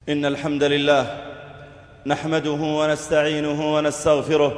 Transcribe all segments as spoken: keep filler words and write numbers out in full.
إن الحمد لله نحمده ونستعينه ونستغفره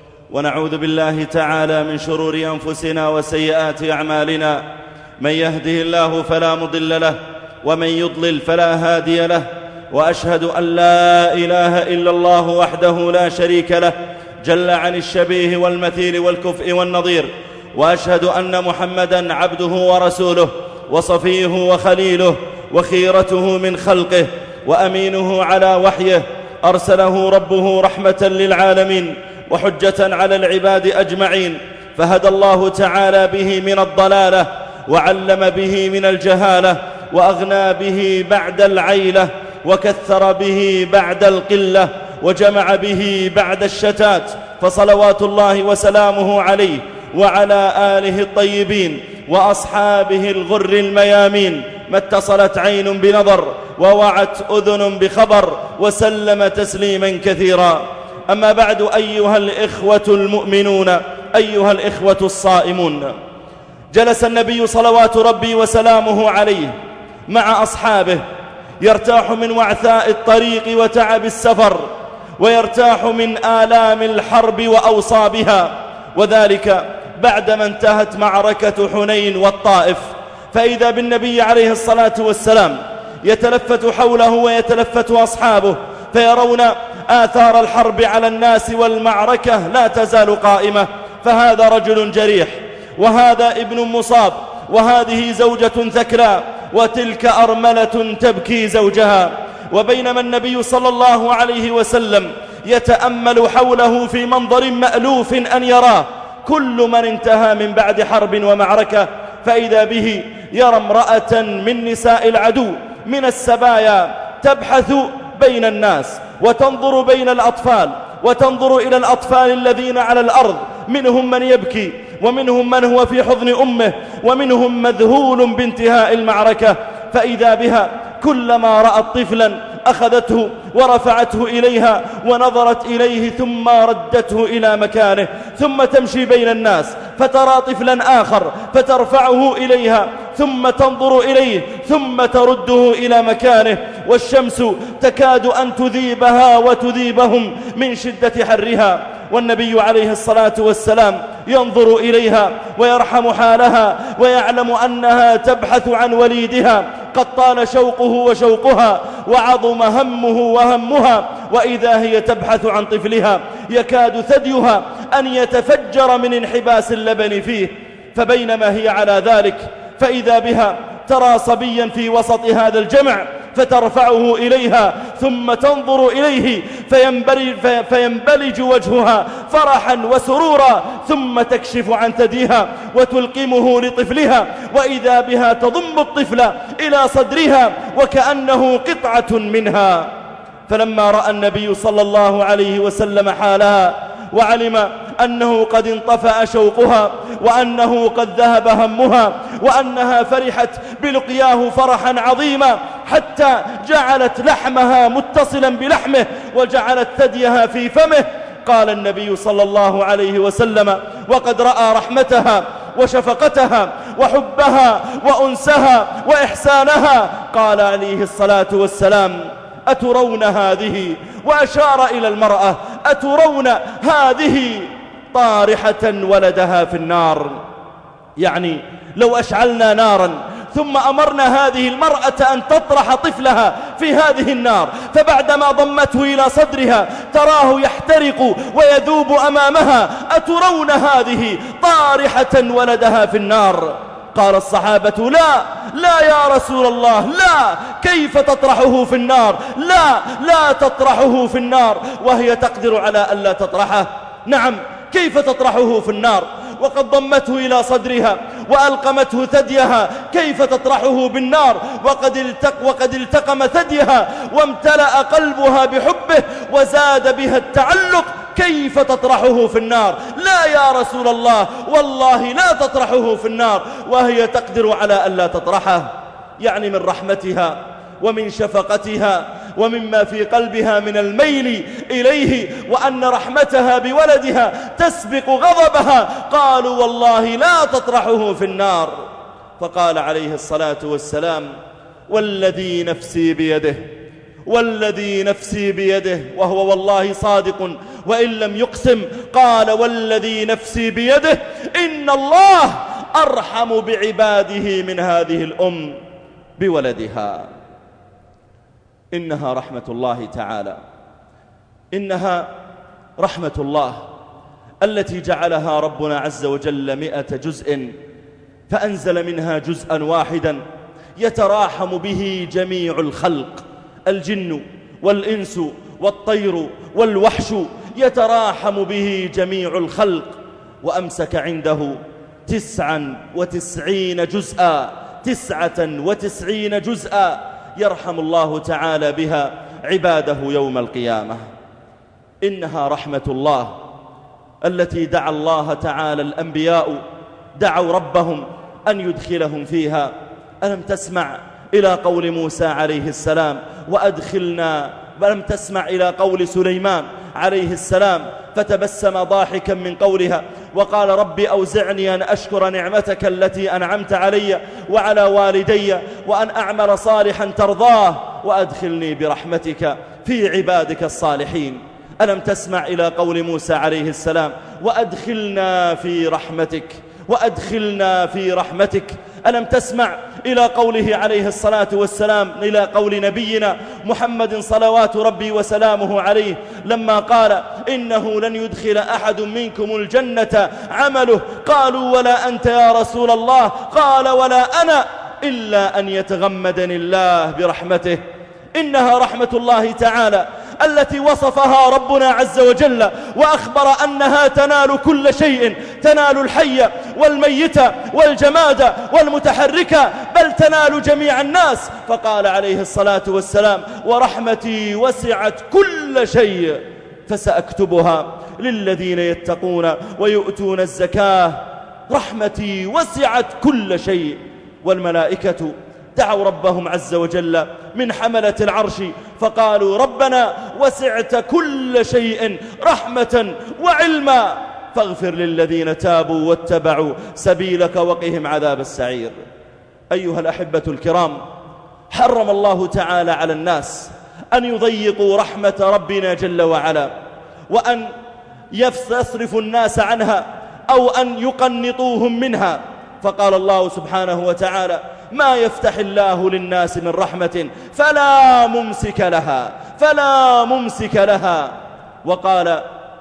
ونعوذ بالله تعالى من شرور أنفسنا وسيئات أعمالنا. من يهده الله فلا مضل له ومن يضلل فلا هادي له، وأشهد أن لا إله إلا الله وحده لا شريك له جل عن الشبيه والمثيل والكفء والنظير، وأشهد أن محمدًا عبده ورسوله وصفيه وخليله وخيرته من خلقه وأمينه على وحيه، أرسله ربه رحمة للعالمين وحجة على العباد أجمعين، فهدى الله تعالى به من الضلالة وعلم به من الجهالة وأغنى به بعد العيلة وكثر به بعد القلة وجمع به بعد الشتات، فصلوات الله وسلامه عليه وعلى آله الطيبين وأصحابه الغر الميامين، ما اتصلت عين بنظر ووعت أذن بخبر وسلم تسليما كثيرا. أما بعد، أيها الإخوة المؤمنون، أيها الإخوة الصائمون، جلس النبي صلوات ربي وسلامه عليه مع أصحابه يرتاح من وعثاء الطريق وتعب السفر، ويرتاح من آلام الحرب وأوصابها، وذلك بعدما انتهت معركة حنين والطائف، فإذا بالنبي عليه الصلاة والسلام يتلفت حوله ويتلفت أصحابه فيرون آثار الحرب على الناس والمعركة لا تزال قائمة، فهذا رجل جريح، وهذا ابن مصاب، وهذه زوجة ثكلى، وتلك أرملة تبكي زوجها. وبينما النبي صلى الله عليه وسلم يتأمل حوله في منظر مألوف أن يراه كل من انتهى من بعد حرب ومعركة، فإذا به يرى امرأة من نساء العدو من السبايا تبحث بين الناس وتنظر بين الأطفال، وتنظر إلى الأطفال الذين على الأرض، منهم من يبكي ومنهم من هو في حضن أمه ومنهم مذهول بانتهاء المعركة، فإذا بها كلما رأت طفلا أخذته ورفعته إليها ونظرت إليه ثم ردته إلى مكانه، ثم تمشي بين الناس فترى طفلا آخر فترفعه إليها ثم تنظر إليه ثم ترده إلى مكانه، والشمس تكاد أن تذيبها وتذيبهم من شدة حرها، والنبي عليه الصلاة والسلام ينظر إليها ويرحم حالها ويعلم أنها تبحث عن وليدها قد طال شوقه وشوقها وعظم همه وهمها، وإذا هي تبحث عن طفلها يكاد ثديها أن يتفجر من انحباس اللبن فيه، فبينما هي على ذلك فإذا بها ترى صبيا في وسط هذا الجمع فترفعه إليها ثم تنظر إليه فينبلج, فينبلج وجهها فرحا وسرورا، ثم تكشف عن ثديها وتلقمه لطفلها، وإذا بها تضم الطفل إلى صدرها وكأنه قطعة منها. فلما رأى النبي صلى الله عليه وسلم حالها وعلم أنه قد انطفأ شوقها وأنه قد ذهب همها وأنها فرحت بلقياه فرحا عظيما حتى جعلت لحمها متصلا بلحمه وجعلت ثديها في فمه، قال النبي صلى الله عليه وسلم وقد رأى رحمتها وشفقتها وحبها وأنسها وإحسانها، قال عليه الصلاة والسلام: أترون هذه؟ وأشار إلى المرأة: أترون هذه طارحة ولدها في النار؟ يعني لو أشعلنا نارا ثم أمرنا هذه المرأة أن تطرح طفلها في هذه النار، فبعدما ضمته إلى صدرها تراه يحترق ويذوب أمامها، أترون هذه طارحة ولدها في النار؟ قال الصحابة: لا لا يا رسول الله، لا، كيف تطرحه في النار؟ لا لا تطرحه في النار وهي تقدر على ألا تطرحه. نعم، كيف تطرحه في النار وقد ضمته إلى صدرها وألقمته ثديها؟ كيف تطرحه بالنار وقد, التق وقد التقم ثديها وامتلأ قلبها بحبه وزاد بها التعلق؟ كيف تطرحه في النار؟ لا يا رسول الله، والله لا تطرحه في النار وهي تقدر على ألا تطرحه. يعني من رحمتها ومن شفقتها ومما في قلبها من الميل إليه وأن رحمتها بولدها تسبق غضبها، قالوا: والله لا تطرحه في النار. فقال عليه الصلاة والسلام: والذي نفسي بيده والذي نفسي بيده، وهو والله صادق وإن لم يقسم. قال والذي نفسي بيده إن الله أرحم بعباده من هذه الأم بولدها. إنها رحمة الله تعالى، إنها رحمة الله التي جعلها ربنا عز وجل مئة جزء، فأنزل منها جزءا واحدا يتراحم به جميع الخلق، الجن والإنس والطير والوحش، يتراحم به جميع الخلق. وأمسك عنده تسعا وتسعين جزءا تسعة وتسعين جزءا يرحم الله تعالى بها عباده يوم القيامة. إنها رحمة الله التي دعا الله تعالى الأنبياء، دعوا ربهم أن يدخلهم فيها. ألم تسمع إلى قول موسى عليه السلام وأدخلنا، ولم تسمع إلى قول سليمان عليه السلام فتبسم ضاحكا من قولها وقال رب أوزعني أن أشكر نعمتك التي أنعمت علي وعلى والدي وأن أعمل صالحا ترضاه وأدخلني برحمتك في عبادك الصالحين. ألم تسمع إلى قول موسى عليه السلام وأدخلنا في رحمتك وأدخلنا في رحمتك. ألم تسمع إلى قوله عليه الصلاة والسلام، إلى قول نبينا محمد صلوات ربي وسلامه عليه لما قال إنه لن يدخل أحد منكم الجنة عمله، قالوا ولا أنت يا رسول الله؟ قال ولا أنا إلا أن يتغمدني الله برحمته. إنها رحمة الله تعالى التي وصفها ربنا عز وجل وأخبر أنها تنال كل شيء، تنال الحي والميت والجماد والمتحرك، بل تنال جميع الناس. فقال عليه الصلاة والسلام ورحمتي وسعت كل شيء فسأكتبها للذين يتقون ويؤتون الزكاة. رحمتي وسعت كل شيء. والملائكة دعوا ربهم عز وجل من حملة العرش فقالوا ربنا وسعت كل شيء رحمة وعلما فاغفر للذين تابوا واتبعوا سبيلك وقهم عذاب السعير. أيها الأحبة الكرام، حرم الله تعالى على الناس أن يضيقوا رحمة ربنا جل وعلا وأن يصرفوا الناس عنها أو أن يقنطوهم منها. فقال الله سبحانه وتعالى ما يفتح الله للناس من رحمة فلا ممسك لها فلا ممسك لها. وقال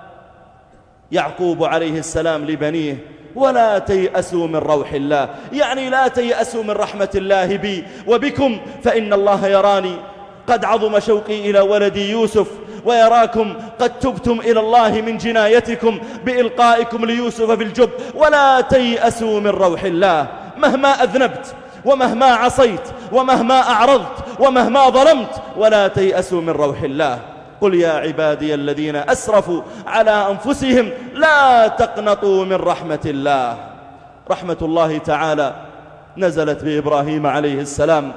يعقوب عليه السلام لبنيه ولا تيأسوا من روح الله، يعني لا تيأسوا من رحمة الله بي وبكم، فإن الله يراني قد عظم شوقي إلى ولدي يوسف ويراكم قد تبتم إلى الله من جنايتكم بإلقائكم ليوسف في الجب. ولا تيأسوا من روح الله. مهما أذنبت ومهما عصيت ومهما أعرضت ومهما ظلمت، ولا تيأسوا من روح الله. قل يا عبادي الذين أسرفوا على أنفسهم لا تقنطوا من رحمة الله. رحمة الله تعالى نزلت بإبراهيم عليه السلام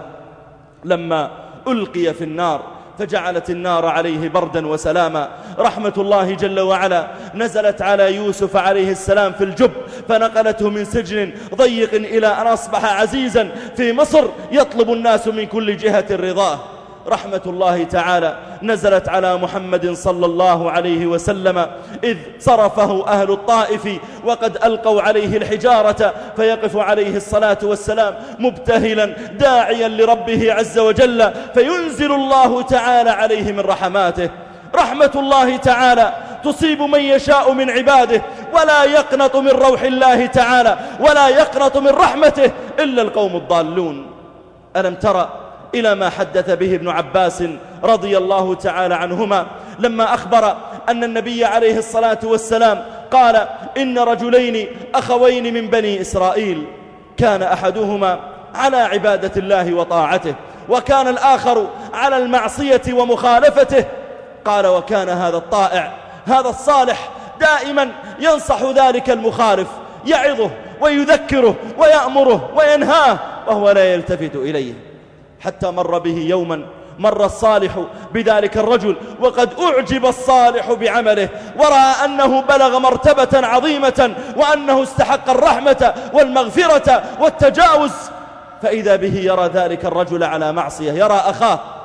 لما ألقي في النار فجعلت النار عليه بردا وسلاما. رحمة الله جل وعلا نزلت على يوسف عليه السلام في الجب فنقلته من سجن ضيق إلى أن أصبح عزيزا في مصر يطلب الناس من كل جهة رضاه. رحمة الله تعالى نزلت على محمد صلى الله عليه وسلم إذ صرفه أهل الطائف وقد ألقوا عليه الحجارة فيقف عليه الصلاة والسلام مبتهلا داعيا لربه عز وجل فينزل الله تعالى عليه من رحماته. رحمة الله تعالى تصيب من يشاء من عباده ولا يقنط من روح الله تعالى ولا يقنط من رحمته إلا القوم الضالون. ألم ترى إلى ما حدث به ابن عباس رضي الله تعالى عنهما لما أخبر أن النبي عليه الصلاة والسلام قال إن رجلين أخوين من بني إسرائيل كان أحدهما على عبادة الله وطاعته وكان الآخر على المعصية ومخالفته. قال وكان هذا الطائع هذا الصالح دائما ينصح ذلك المخالف، يعظه ويذكره ويأمره وينهاه وهو لا يلتفت إليه. حتى مر به يوما مر الصالح بذلك الرجل وقد أعجب الصالح بعمله ورأى أنه بلغ مرتبة عظيمة وأنه استحق الرحمة والمغفرة والتجاوز، فإذا به يرى ذلك الرجل على معصية، يرى أخاه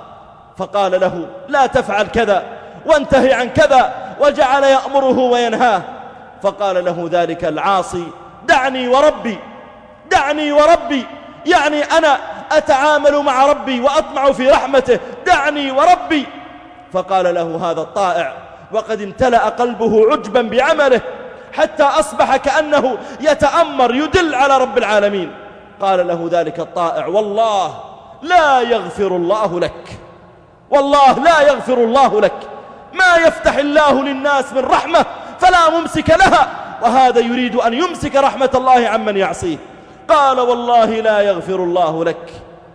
فقال له لا تفعل كذا وانتهي عن كذا، وجعل يأمره وينهاه. فقال له ذلك العاصي دعني وربي، دعني وربي، يعني أنا أتعامل مع ربي وأطمع في رحمته، دعني وربي. فقال له هذا الطائع وقد امتلأ قلبه عجبا بعمله حتى أصبح كأنه يتأمر يدل على رب العالمين. قال له ذلك الطائع والله لا يغفر الله لك، والله لا يغفر الله لك، ما يفتح الله للناس من رحمة فلا ممسك لها، وهذا يريد أن يمسك رحمة الله عمن يعصيه. قال والله لا يغفر الله لك.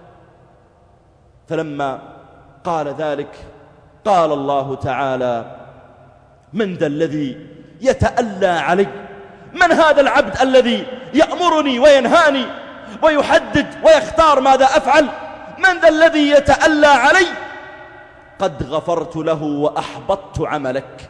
فلما قال ذلك قال الله تعالى من ذا الذي يتألى علي؟ من هذا العبد الذي يأمرني وينهاني ويحدد ويختار ماذا أفعل؟ من ذا الذي يتألى علي؟ قد غفرت له وأحبطت عملك.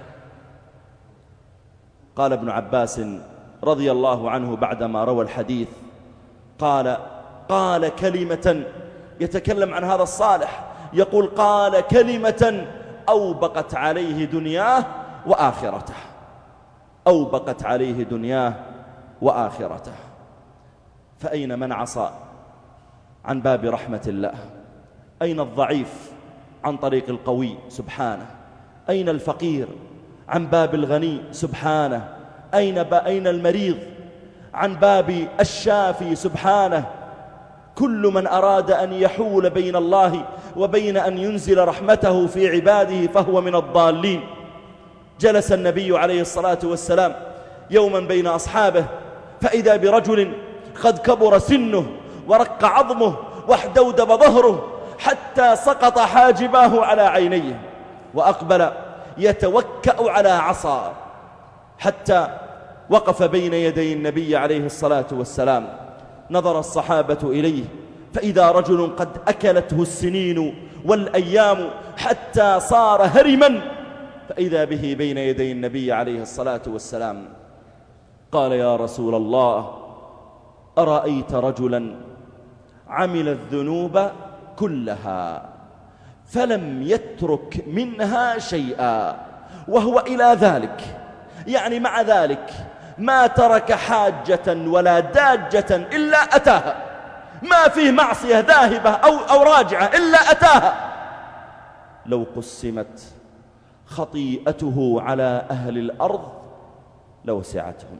قال ابن عباس رضي الله عنه بعدما روى الحديث قال قال كلمة، يتكلم عن هذا الصالح، يقول قال كلمة أوبقت عليه دنياه وآخرته، أوبقت عليه دنياه وآخرته. فأين من عصى عن باب رحمة الله؟ أين الضعيف عن طريق القوي سبحانه؟ أين الفقير عن باب الغني سبحانه؟ أين, أين المريض عن باب الشافي سبحانه؟ كل من أراد أن يحول بين الله وبين أن ينزل رحمته في عباده فهو من الضالين. جلس النبي عليه الصلاة والسلام يوما بين أصحابه فإذا برجل قد كبر سنه ورق عظمه واحدودب ظهره حتى سقط حاجباه على عينيه، وأقبل يتوكأ على عصا حتى وقف بين يدي النبي عليه الصلاة والسلام. نظر الصحابة إليه فإذا رجل قد أكلته السنين والأيام حتى صار هرما، فإذا به بين يدي النبي عليه الصلاة والسلام. قال يا رسول الله أرأيت رجلا عمل الذنوب كلها فلم يترك منها شيئا، وهو إلى ذلك يعني مع ذلك ما ترك حاجة ولا داجة إلا أتاها، ما فيه معصية ذاهبة أو, أو راجعة إلا أتاها، لو قسمت خطيئته على أهل الأرض لوسعتهم.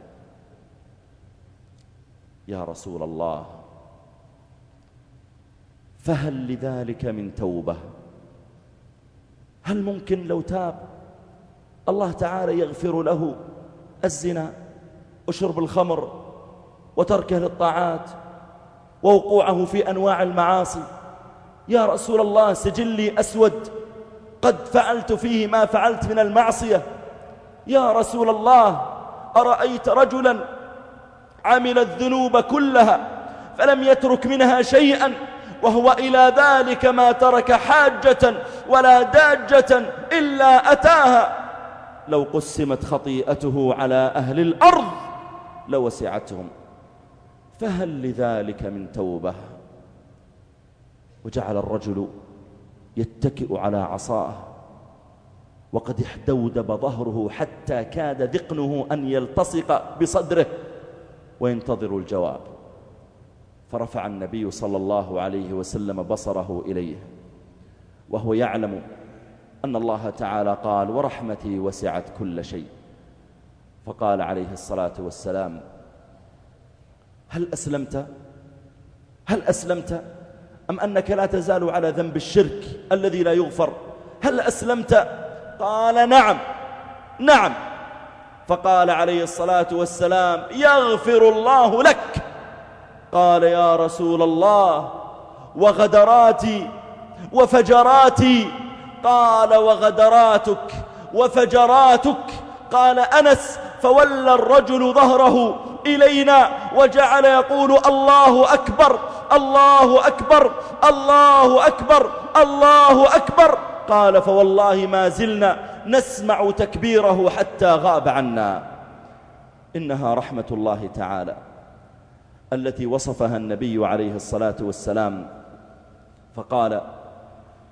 يا رسول الله فهل لذلك من توبة؟ هل ممكن لو تاب الله تعالى يغفر له الزنا وشرب الخمر وتركه للطاعات ووقوعه في أنواع المعاصي؟ يا رسول الله سجلي أسود قد فعلت فيه ما فعلت من المعصية. يا رسول الله أرأيت رجلا عمل الذنوب كلها فلم يترك منها شيئا، وهو إلى ذلك ما ترك حاجة ولا داجة إلا أتاها، لو قسمت خطيئته على أهل الأرض لوسعتهم، فهل لذلك من توبة؟ وجعل الرجل يتكئ على عصاه وقد احدودب ظهره حتى كاد ذقنه أن يلتصق بصدره وينتظر الجواب. فرفع النبي صلى الله عليه وسلم بصره إليه وهو يعلم أن الله تعالى قال ورحمتي وسعت كل شيء. فقال عليه الصلاة والسلام هل أسلمت؟ هل أسلمت؟ أم أنك لا تزال على ذنب الشرك الذي لا يغفر؟ هل أسلمت؟ قال نعم نعم. فقال عليه الصلاة والسلام يغفر الله لك. قال يا رسول الله وغدراتي وفجراتي؟ قال وغدراتك وفجراتك. قال أنس فولى الرجل ظهره إلينا وجعل يقول الله أكبر الله أكبر الله أكبر الله أكبر. قال فوالله ما زلنا نسمع تكبيره حتى غاب عنا. إنها رحمة الله تعالى التي وصفها النبي عليه الصلاة والسلام فقال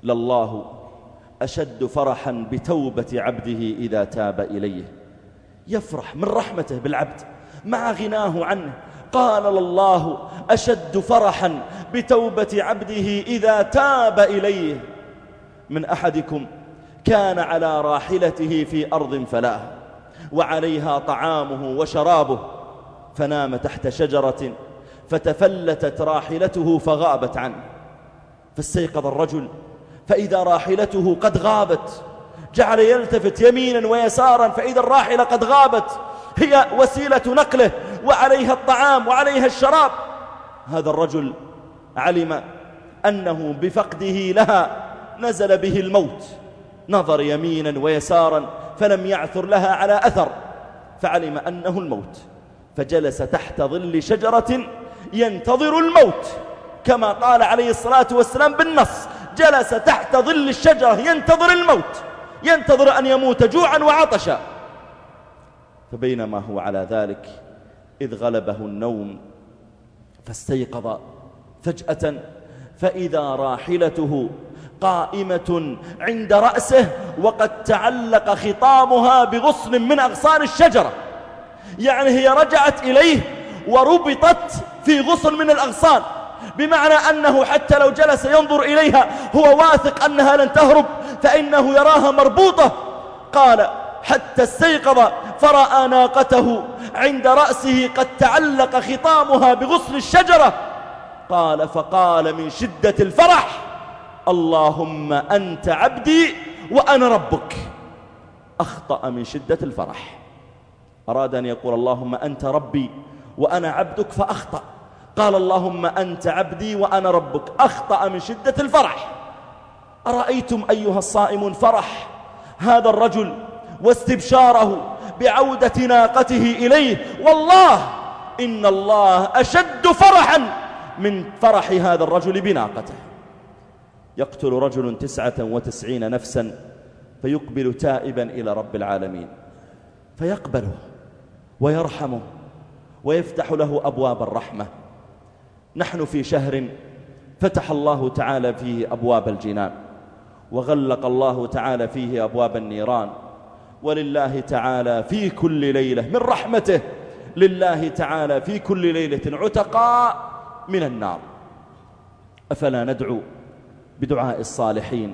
لله أشد فرحا بتوبة عبده إذا تاب إليه. يفرح من رحمته بالعبد مع غناه عنه. قال الله أشد فرحا بتوبة عبده إذا تاب إليه. من أحدكم كان على راحلته في أرض فلاة وعليها طعامه وشرابه، فنام تحت شجرة فتفلتت راحلته فغابت عنه، فاستيقظ الرجل فإذا راحلته قد غابت، جعل يلتفت يمينا ويسارا فإذا الراحلة قد غابت، هي وسيلة نقله وعليها الطعام وعليها الشراب. هذا الرجل علم أنه بفقده لها نزل به الموت، نظر يمينا ويسارا فلم يعثر لها على أثر، فعلم أنه الموت، فجلس تحت ظل شجرة ينتظر الموت كما قال عليه الصلاة والسلام بالنص، جلس تحت ظل الشجرة ينتظر الموت، ينتظر أن يموت جوعا وعطشا. فبينما هو على ذلك إذ غلبه النوم فاستيقظ فجأة فإذا راحلته قائمة عند رأسه وقد تعلق خطامها بغصن من أغصان الشجرة، يعني هي رجعت إليه وربطت في غصن من الأغصان، بمعنى أنه حتى لو جلس ينظر إليها هو واثق أنها لن تهرب فإنه يراها مربوطة. قال حتى استيقظ فرأى ناقته عند رأسه قد تعلق خطامها بغصن الشجرة. قال فقال من شدة الفرح اللهم أنت عبدي وأنا ربك. أخطأ من شدة الفرح، أراد أن يقول اللهم أنت ربي وأنا عبدك فأخطأ، قال اللهم أنت عبدي وأنا ربك، أخطأ من شدة الفرح. أرأيتم أيها الصائمون فرح هذا الرجل واستبشاره بعودة ناقته إليه؟ والله إن الله أشد فرحا من فرح هذا الرجل بناقته. يقتل رجل تسعة وتسعين نفسا فيقبل تائبا إلى رب العالمين فيقبله ويرحمه ويفتح له أبواب الرحمة. نحن في شهر فتح الله تعالى فيه أبواب الجنان وغلق الله تعالى فيه أبواب النيران، ولله تعالى في كل ليلة من رحمته، لله تعالى في كل ليلة عتقاء من النار. أفلا ندعو بدعاء الصالحين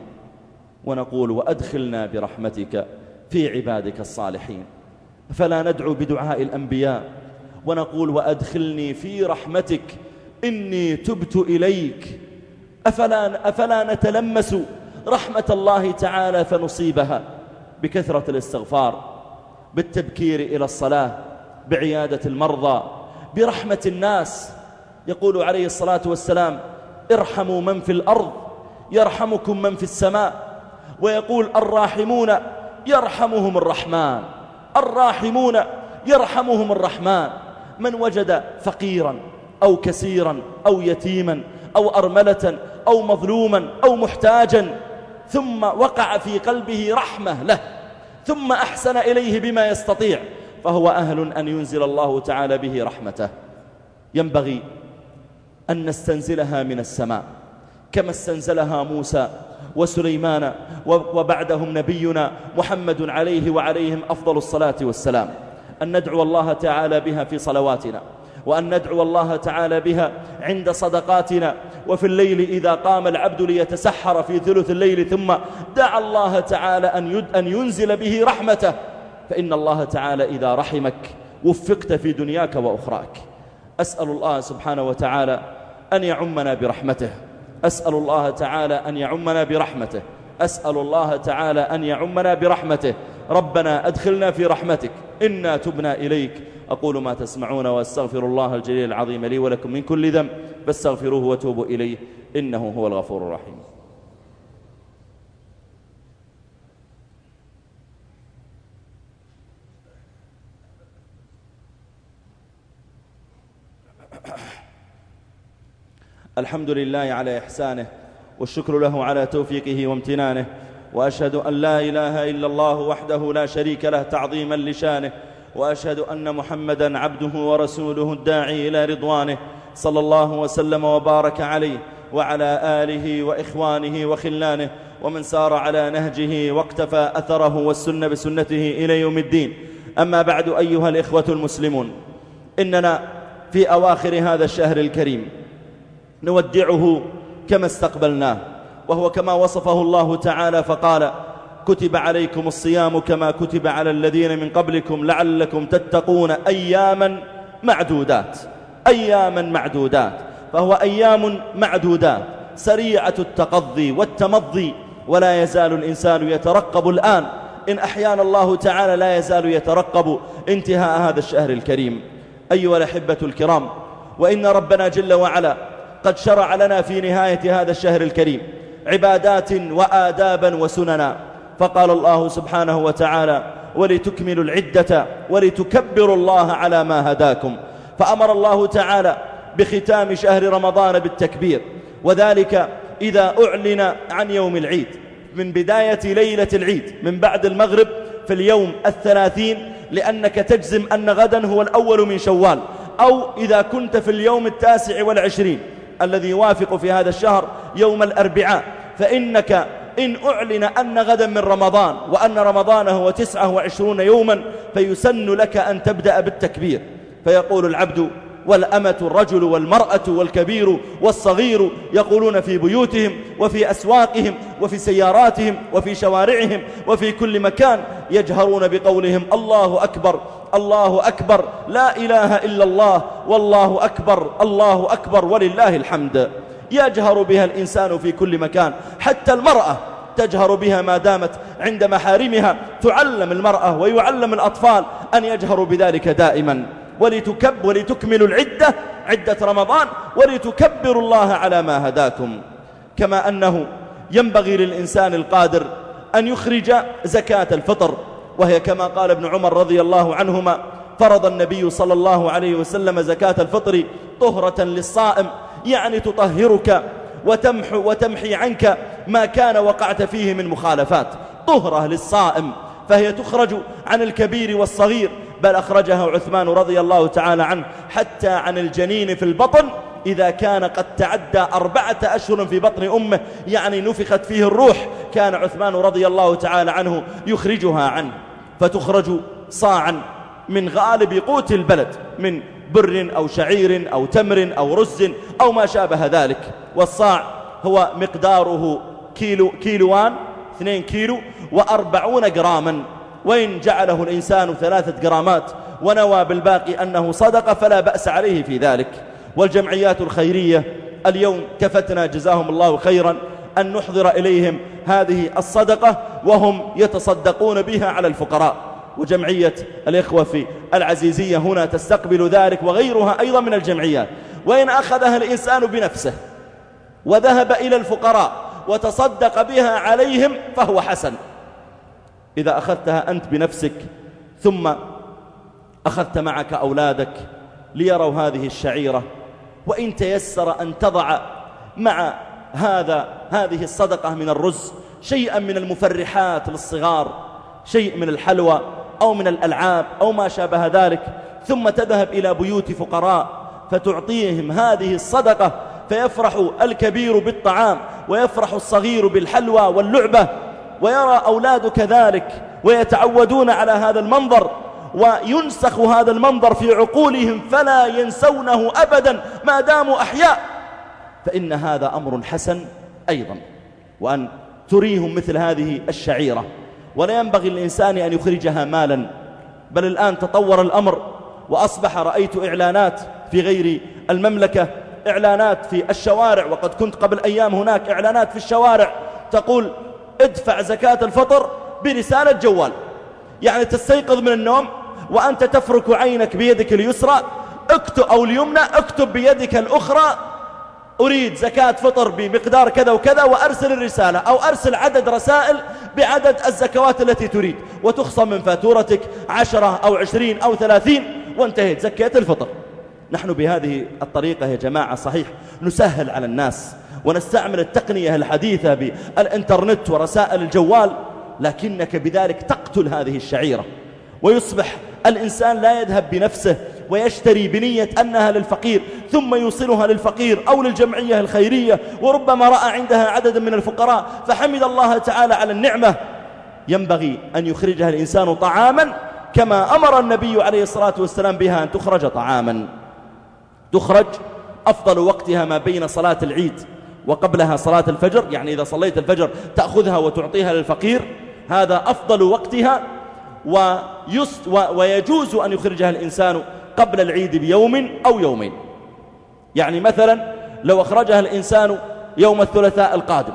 ونقول وأدخلنا برحمتك في عبادك الصالحين؟ أفلا ندعو بدعاء الأنبياء ونقول وأدخلني في رحمتك إني تبت إليك؟ أفلا, أفلا نتلمس رحمة الله تعالى فنصيبها بكثرة الاستغفار، بالتبكير إلى الصلاة، بعيادة المرضى، برحمة الناس؟ يقول عليه الصلاة والسلام ارحموا من في الأرض يرحمكم من في السماء، ويقول الراحمون يرحمهم الرحمن، الراحمون يرحمهم الرحمن. من وجد فقيرا أو كسيرا أو يتيما أو أرملة أو مظلوما أو محتاجا ثم وقع في قلبه رحمة له ثم أحسن إليه بما يستطيع فهو أهل أن ينزل الله تعالى به رحمته. ينبغي أن نستنزلها من السماء كما استنزلها موسى وسليمان وبعدهم نبينا محمد عليه وعليهم أفضل الصلاة والسلام. أن ندعو الله تعالى بها في صلواتنا، وأن ندعو الله تعالى بها عند صدقاتنا، وفي الليل إذا قام العبد ليتسحر في ثلث الليل ثم دعا الله تعالى أن ينزل به رحمته، فإن الله تعالى إذا رحمك وفقت في دنياك وأخراك. أسأل الله سبحانه وتعالى أن يعمنا برحمته، أسأل الله تعالى أن يعمنا برحمته، أسأل الله تعالى أن يعمنا برحمته. ربنا أدخلنا في رحمتك إنا تبنا إليك. أقول ما تسمعون وأستغفر الله الجليل العظيم لي ولكم من كل ذنب فاستغفروه وتوبوا إليه إنه هو الغفور الرحيم. الحمد لله على إحسانه والشكر له على توفيقه وامتنانه، وأشهد أن لا إله إلا الله وحده لا شريك له تعظيما لشانه، وأشهد أن محمدا عبده ورسوله الداعي إلى رضوانه، صلى الله وسلم وبارك عليه وعلى آله وإخوانه وخلانه ومن سار على نهجه واقتفى أثره والسنة بسنته إلى يوم الدين. أما بعد، أيها الإخوة المسلمون، إننا في أواخر هذا الشهر الكريم نودعه كما استقبلناه، وهو كما وصفه الله تعالى فقال: كتب عليكم الصيام كما كتب على الذين من قبلكم لعلكم تتقون أياما معدودات. أياما معدودات، فهو أيام معدودات سريعة التقضي والتمضي، ولا يزال الإنسان يترقب الآن، إن أحيانا الله تعالى لا يزال يترقب انتهاء هذا الشهر الكريم. أيها الأحبة الكرام، وإن ربنا جل وعلا قد شرع لنا في نهاية هذا الشهر الكريم عبادات وآدابا وسننا، فقال الله سبحانه وتعالى: ولتكملوا العدة ولتكبروا الله على ما هداكم. فأمر الله تعالى بختام شهر رمضان بالتكبير، وذلك إذا أعلن عن يوم العيد، من بداية ليلة العيد من بعد المغرب في اليوم الثلاثين، لأنك تجزم أن غدا هو الأول من شوال، أو إذا كنت في اليوم التاسع والعشرين الذي يوافق في هذا الشهر يوم الأربعاء، فإنك إن أعلن أن غدا من رمضان وأن رمضان هو تسعة وعشرون يوما، فيسن لك أن تبدأ بالتكبير. فيقول العبد والأمة، الرجل والمرأة والكبير والصغير، يقولون في بيوتهم وفي أسواقهم وفي سياراتهم وفي شوارعهم وفي كل مكان، يجهرون بقولهم: الله أكبر الله أكبر، لا إله إلا الله، والله أكبر الله أكبر ولله الحمد. يجهر بها الإنسان في كل مكان، حتى المرأة تجهر بها ما دامت عند محارمها. تعلم المرأة ويعلم الأطفال أن يجهروا بذلك دائما. ولتكب ولتكملوا العدة، عدة رمضان، ولتكبروا الله على ما هداكم. كما أنه ينبغي للإنسان القادر أن يخرج زكاة الفطر، وهي كما قال ابن عمر رضي الله عنهما: فرض النبي صلى الله عليه وسلم زكاة الفطر طهرة للصائم، يعني تطهرك وتمحو وتمحي عنك ما كان وقعت فيه من مخالفات. طهرة للصائم، فهي تخرج عن الكبير والصغير، بل أخرجها عثمان رضي الله تعالى عنه حتى عن الجنين في البطن إذا كان قد تعدى أربعة أشهر في بطن أمه، يعني نفخت فيه الروح، كان عثمان رضي الله تعالى عنه يخرجها عنه. فتخرج صاعا من غالب قوت البلد، من بر أو شعير أو تمر أو رز أو ما شابه ذلك. والصاع هو مقداره كيلو كيلوان اثنين كيلو وأربعون جراما، وإن جعله الإنسان ثلاثة جرامات ونوى بالباقي أنه صدق فلا بأس عليه في ذلك. والجمعيات الخيرية اليوم كفتنا جزاهم الله خيرا أن نحضر إليهم هذه الصدقة، وهم يتصدقون بها على الفقراء. وجمعية الإخوة في العزيزية هنا تستقبل ذلك، وغيرها أيضا من الجمعيات. وإن أخذها الإنسان بنفسه وذهب إلى الفقراء وتصدق بها عليهم فهو حسن. إذا أخذتها أنت بنفسك ثم أخذت معك أولادك ليروا هذه الشعيرة، وإن تيسر أن تضع مع هذا هذه الصدقة من الرز شيئا من المفرحات للصغار، شيء من الحلوى أو من الألعاب أو ما شابه ذلك، ثم تذهب إلى بيوت فقراء فتعطيهم هذه الصدقة، فيفرح الكبير بالطعام ويفرح الصغير بالحلوى واللعبة، ويرى أولادك ذلك ويتعودون على هذا المنظر، وينسخ هذا المنظر في عقولهم فلا ينسونه أبدا ما داموا أحياء. فإن هذا أمر حسن أيضا، وأن تريهم مثل هذه الشعيرة. ولا ينبغي للإنسان أن يخرجها مالا، بل الآن تطور الأمر وأصبح رأيت إعلانات في غير المملكة، إعلانات في الشوارع، وقد كنت قبل أيام هناك إعلانات في الشوارع تقول: ادفع زكاة الفطر برسالة جوال. يعني تستيقظ من النوم وأنت تفرك عينك بيدك اليسرى اكتب أو اليمنى، اكتب بيدك الأخرى: أريد زكاة فطر بمقدار كذا وكذا، وأرسل الرسالة أو أرسل عدد رسائل بعدد الزكوات التي تريد، وتخصم من فاتورتك عشرة أو عشرين أو ثلاثين، وانتهيت زكاة الفطر. نحن بهذه الطريقة يا جماعة صحيح نسهل على الناس ونستعمل التقنية الحديثة بالإنترنت ورسائل الجوال، لكنك بذلك تقتل هذه الشعيرة، ويصبح الإنسان لا يذهب بنفسه ويشتري بنية أنها للفقير ثم يوصلها للفقير أو للجمعية الخيرية، وربما رأى عندها عددا من الفقراء فحمد الله تعالى على النعمة، ينبغي أن يخرجها الإنسان طعاما كما أمر النبي عليه الصلاة والسلام بها أن تخرج طعاما. تخرج أفضل وقتها ما بين صلاة العيد وقبلها صلاة الفجر، يعني إذا صليت الفجر تأخذها وتعطيها للفقير، هذا أفضل وقتها، ويست ويجوز أن يخرجها الإنسان قبل العيد بيوم أو يومين. يعني مثلا لو أخرجها الإنسان يوم الثلاثاء القادم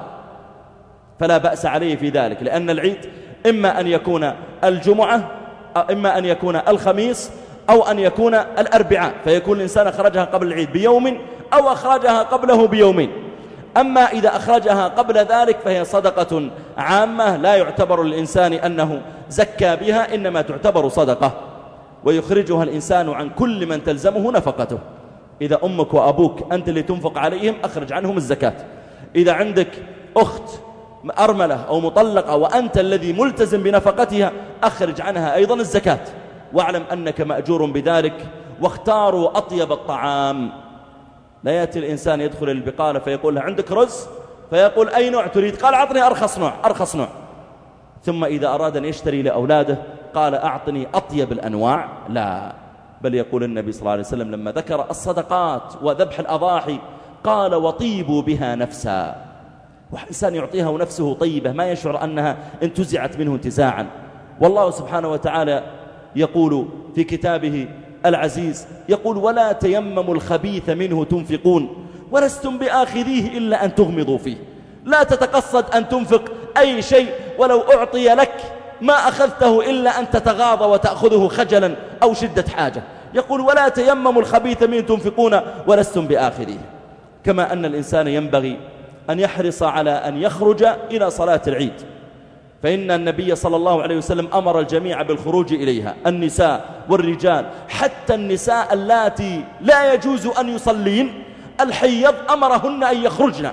فلا بأس عليه في ذلك، لأن العيد إما أن يكون الجمعة إما أن يكون الخميس أو أن يكون الأربعاء، فيكون الإنسان أخرجها قبل العيد بيوم أو أخرجها قبله بيومين. أما إذا أخرجها قبل ذلك فهي صدقة عامة لا يعتبر الإنسان أنه زكى بها، إنما تعتبر صدقة، ويخرجها الإنسان عن كل من تلزمه نفقته. إذا أمك وأبوك أنت اللي تنفق عليهم أخرج عنهم الزكاة. إذا عندك أخت أرملة أو مطلقة وأنت الذي ملتزم بنفقتها أخرج عنها أيضا الزكاة، واعلم أنك مأجور بذلك. واختاروا أطيب الطعام. لا يأتي الإنسان يدخل البقالة فيقول له عندك رز، فيقول أي نوع تريد؟ قال أعطني أرخص نوع أرخص نوع. ثم إذا أراد أن يشتري لأولاده قال أعطني أطيب الأنواع. لا، بل يقول النبي صلى الله عليه وسلم لما ذكر الصدقات وذبح الأضاحي قال وطيبوا بها نفسا. وإنسان يعطيها ونفسه طيبة ما يشعر أنها انتزعت منه انتزاعا. والله سبحانه وتعالى يقول في كتابه العزيز، يقول ولا تيمموا الخبيث منه تنفقون ولستم بآخذيه إلا أن تغمضوا فيه. لا تتقصد أن تنفق أي شيء ولو أعطي لك ما أخذته إلا أن تتغاضى وتأخذه خجلا أو شدة حاجة. يقول ولا تيمموا الخبيث منه تنفقون ولستم بآخذيه. كما أن الإنسان ينبغي أن يحرص على أن يخرج إلى صلاة العيد، فإن النبي صلى الله عليه وسلم أمر الجميع بالخروج إليها، النساء والرجال، حتى النساء اللاتي لا يجوز أن يصلين الحيض أمرهن أن يخرجن.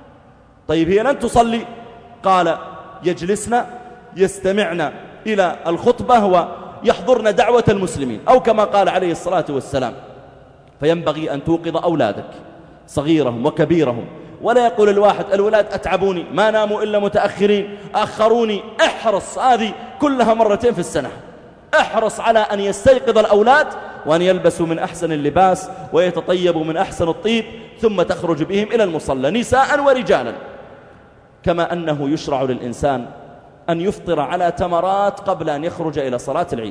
طيب هي لن تصلي، قال يجلسن يستمعن إلى الخطبة ويحضرن دعوة المسلمين، أو كما قال عليه الصلاة والسلام. فينبغي أن توقظ أولادك صغيرهم وكبيرهم، ولا يقول الواحد الولاد أتعبوني ما ناموا إلا متأخرين أخروني. احرص، هذه كلها مرتين في السنة، احرص على أن يستيقظ الأولاد وأن يلبسوا من أحسن اللباس ويتطيبوا من أحسن الطيب، ثم تخرج بهم إلى المصلى نساء ورجالا. كما أنه يشرع للإنسان أن يفطر على تمرات قبل أن يخرج إلى صلاة العيد.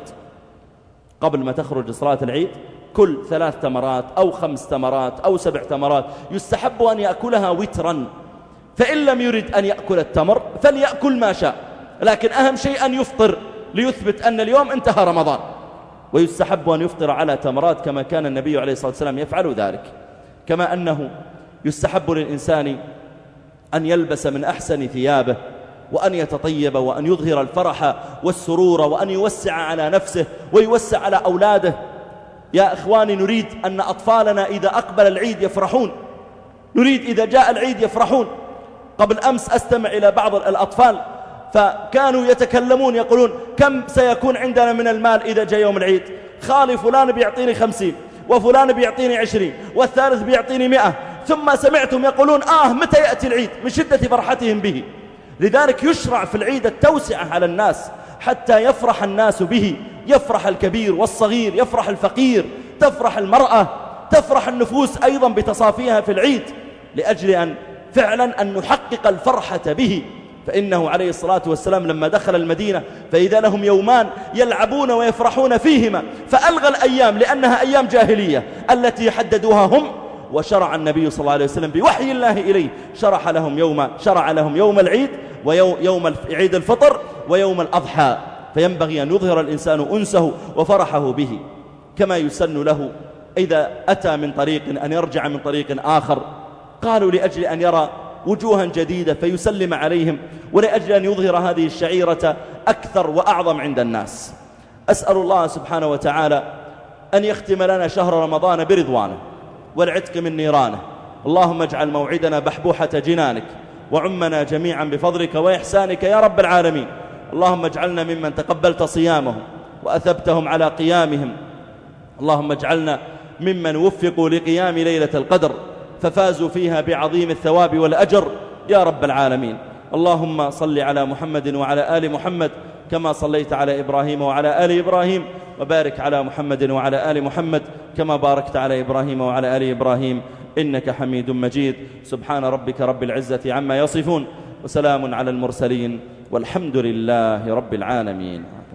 قبل ما تخرج صلاة العيد كل ثلاث تمرات أو خمس تمرات أو سبع تمرات، يستحب أن يأكلها وترا، فإن لم يرد أن يأكل التمر فليأكل ما شاء، لكن أهم شيء أن يفطر ليثبت أن اليوم انتهى رمضان. ويستحب أن يفطر على تمرات كما كان النبي عليه الصلاة والسلام يفعل ذلك. كما أنه يستحب للإنسان أن يلبس من أحسن ثيابه وأن يتطيب وأن يظهر الفرح والسرور وأن يوسع على نفسه ويوسع على أولاده. يا إخواني، نريد أن أطفالنا إذا أقبل العيد يفرحون، نريد إذا جاء العيد يفرحون. قبل أمس أستمع إلى بعض الأطفال فكانوا يتكلمون يقولون كم سيكون عندنا من المال إذا جاء يوم العيد؟ خالي فلان بيعطيني خمسين وفلان بيعطيني عشرين والثالث بيعطيني مئة. ثم سمعتم يقولون آه متى يأتي العيد من شدة فرحتهم به. لذلك يشرع في العيد التوسعة على الناس حتى يفرح الناس به، يفرح الكبير والصغير، يفرح الفقير، تفرح المرأة، تفرح النفوس أيضا بتصافيها في العيد، لأجل أن فعلا أن نحقق الفرحة به. فإنه عليه الصلاة والسلام لما دخل المدينة فإذا لهم يومان يلعبون ويفرحون فيهما، فألغى الأيام لأنها أيام جاهلية التي حددوها هم، وشرع النبي صلى الله عليه وسلم بوحي الله إليه شرع لهم يوم شرع لهم يوم العيد ويوم عيد الفطر ويوم الأضحى. فينبغي أن يظهر الإنسان أنسه وفرحه به. كما يسن له إذا أتى من طريق أن يرجع من طريق آخر، قالوا لأجل أن يرى وجوها جديدة فيسلم عليهم، ولأجل أن يظهر هذه الشعيرة أكثر وأعظم عند الناس. أسأل الله سبحانه وتعالى أن يختم لنا شهر رمضان برضوانه والعتق من نيرانه. اللهم اجعل موعدنا بحبوحة جنانك وعمنا جميعا بفضلك وإحسانك يا رب العالمين. اللهم اجعلنا ممن تقبلت صيامهم وأثبتهم على قيامهم اللهم اجعلنا ممن وفقوا لقيام ليلة القدر ففازوا فيها بعظيم الثواب والأجر يا رب العالمين. اللهم صل على محمد وعلى آل محمد كما صليت على إبراهيم وعلى آل إبراهيم، وبارك على محمد وعلى آل محمد كما باركت على إبراهيم وعلى آل إبراهيم إنك حميد مجيد. سبحان ربك رب العزة عما يصفون، وسلام على المرسلين، والحمد لله رب العالمين.